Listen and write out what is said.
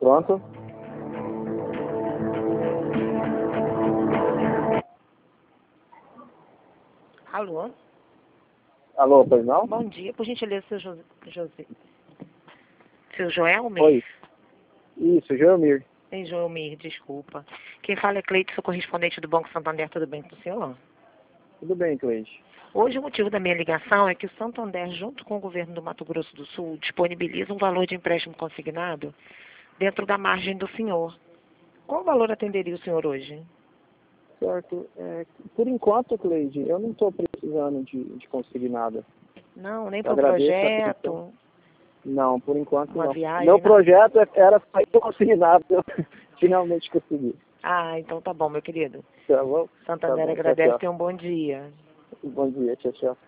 Pronto. Alô? Alô, pois não? Bom dia. Por gentileza, seu Joelmir? Oi. Isso, Joelmir. Ei, Joelmir, desculpa. Quem fala é Cleide, sou correspondente do Banco Santander. Tudo bem com o senhor? Tudo bem, Cleide. Hoje o motivo da minha ligação é que o Santander, junto com o governo do Mato Grosso do Sul, disponibiliza um valor de empréstimo consignado dentro da margem do senhor. Qual valor atenderia o senhor hoje? Certo. Por enquanto, Cleide, eu não estou precisando de conseguir nada. Não, nem Eu para um agradeço a projeto, atenção. Não, por enquanto uma não. viagem, Meu nada? projeto era sair consignado. Eu finalmente consegui. Ah, então tá bom, meu querido. Tá bom? Tá Santander bom. Tchau, agradece, tchau. tenha um bom dia. Bom dia. Tchau, tchau.